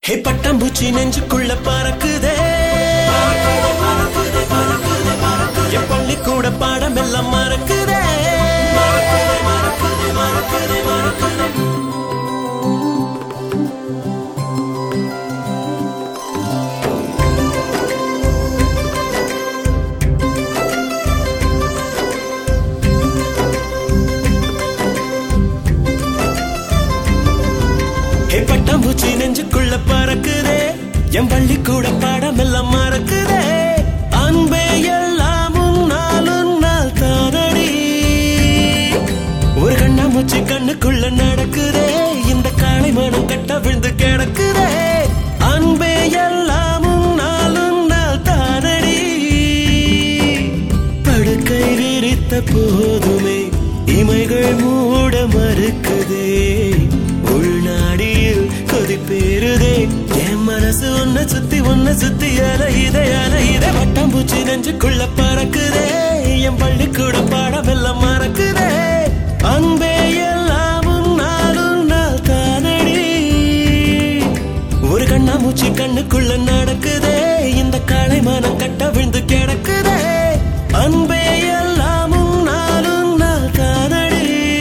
ஹே பட்டாம்பூச்சி நெஞ்சுக்குள்ள பறக்குதே, என் பள்ளிக்கூட பாடம் எல்லாம் மறக்குதே. பட்டாம்பூச்சி நெஞ்சுக்குள்ள பறக்குதே, என் பள்ளிக்கூட பாடம் எல்லாம் மறக்குதே. அன்பே எல்லாம் உன்னால் தானடி, ஒரு கண்ணாமூச்சி கண்ணுக்குள்ள நடக்குதே, இந்த காளை மனம் கட்ட விழுந்து கிடக்குதே. அன்பே எல்லாம் உன்னால் தானடி, படுக்கை விரித்த போதுமே இமைகள் மூட மறுக்குதே. உள்நாடியில் கொதிப்பேறுதே, என் மனசு உன்னை சுத்தி அலையுதே. பட்டாம்பூச்சி நெஞ்சுக்குள்ள பறக்குதே, என் பள்ளிக்கூட பாடம் எல்லாம் மறக்குதே. அன்பே எல்லாம் உன்னால் தானடி, ஒரு கண்ணாமூச்சி கண்ணுக்குள்ள நடக்குதே, இந்த காளை மனம் கட்ட விழுந்து கிடக்குதே. அன்பே எல்லாம் உன்னால் தானடி.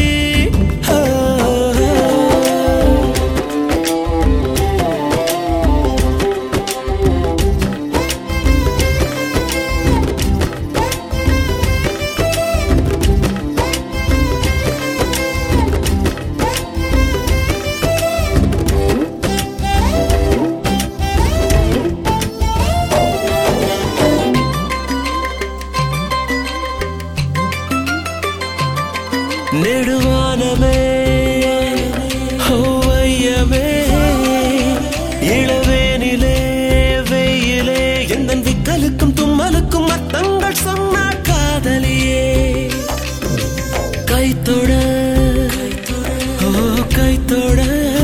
நெடுவானமே வையமே, இளவேனிலே வெயிலே, எந்த விக்கலுக்கும் தும்மலுக்கும் அர்த்தங்கள் சொன்ன காதலியே. கைத்தொட கைத்தொட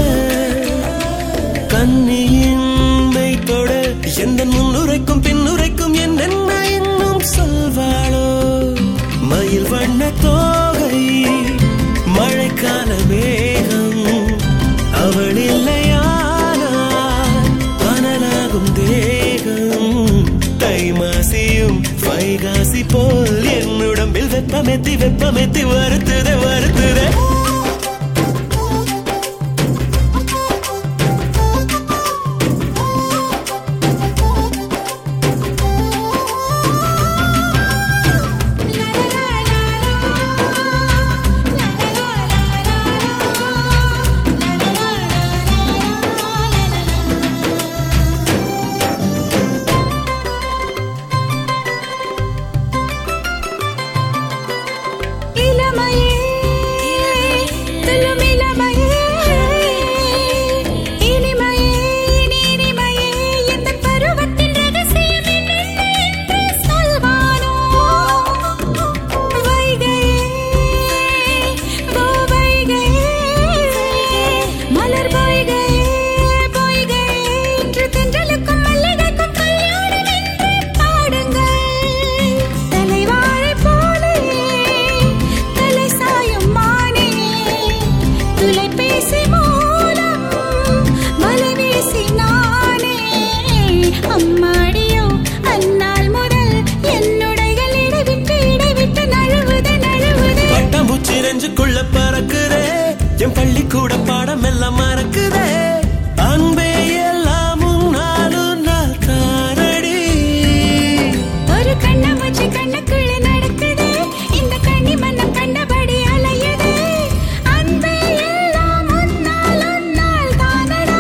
கண்ணியின் மெய்த்தொட, எந்த முன்னுரைக்கும் பின்னுரைக்கும் என்னென்ன இன்னும் சொல்வாளோ. மயில் வண்ண தோகை மழைக்கால மேகம், அவள் இல்லையானால் அனலாகும் தேகம். தை மாசியும் வைகாசி போல் என்னுடம்பில் வெப்பமெத்தி வருத்துதே. நெஞ்சுக்குள்ள பறக்குதே, என் பள்ளிக்கூட பாடம் எல்லாம் மறக்குதே. அன்பே எல்லாம் உன்னால் தானடி, ஒரு கண்ணாமூச்சி கண்ணுக்குள்ள நடக்குதே, இந்த கண்ணி மனம் கண்டபடி அலையுதே. அன்பே எல்லாம் உன்னால் தானடா,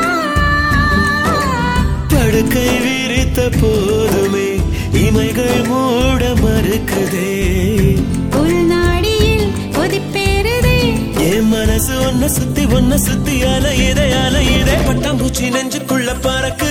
படுக்கை விரித்த போதுமே இமைகள் மூட மறுக்குதே. உள்நாடியில் கொதிப்பேறுதே, என் மனசு உன்னை சுத்தி அலையுதே. பட்டாம்பூச்சி நெஞ்சுக்குள்ள பறக்கு